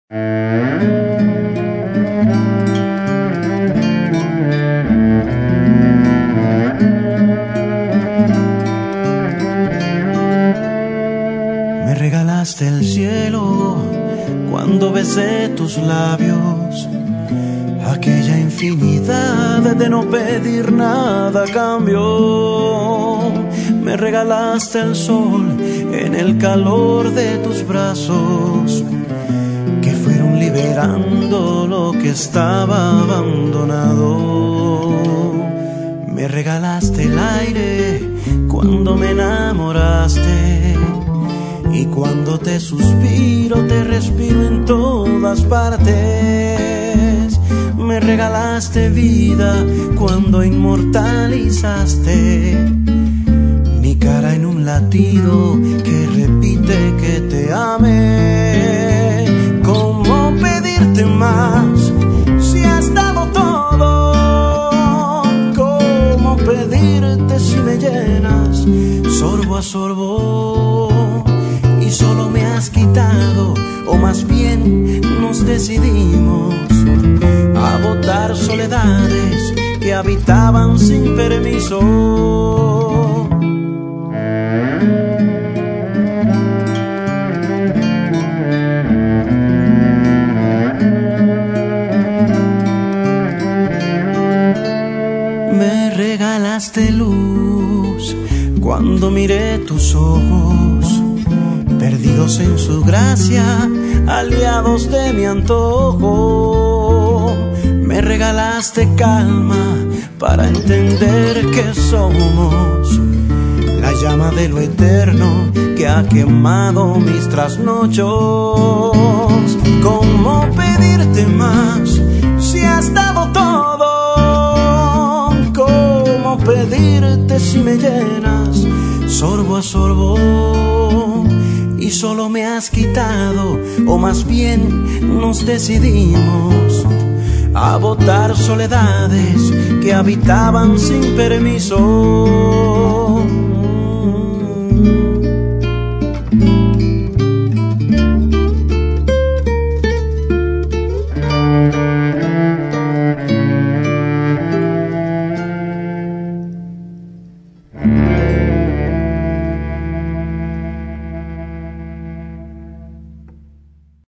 Me regalaste el cielo cuando besé tus labios, aquella infinidad de no pedir nada a cambio. Me regalaste el sol en el calor de tus brazos, que fueron liberando lo que estaba abandonado. Me regalaste el aire cuando me enamoraste, y cuando te suspiro te respiro en todas partes. Me regalaste vida cuando inmortalizaste mi cara en un latido que repite que te amé. ¿Cómo pedirte más si has dado todo? ¿Cómo pedirte si me llenas sorbo a sorbo y solo me has quitado, o más bien nos decidimos a botar soledades que habitaban sin permiso? Me regalaste luz cuando miré tus ojos, perdidos en su gracia, aliados de mi antojo. Me regalaste calma para entender que somos la llama de lo eterno que ha quemado mis trasnochos. ¿Cómo pedirte más si has dado todo? ¿Cómo pedirte si me llenas sorbo a sorbo y solo me has quitado, o más bien nos decidimos a botar soledades que habitaban sin permiso?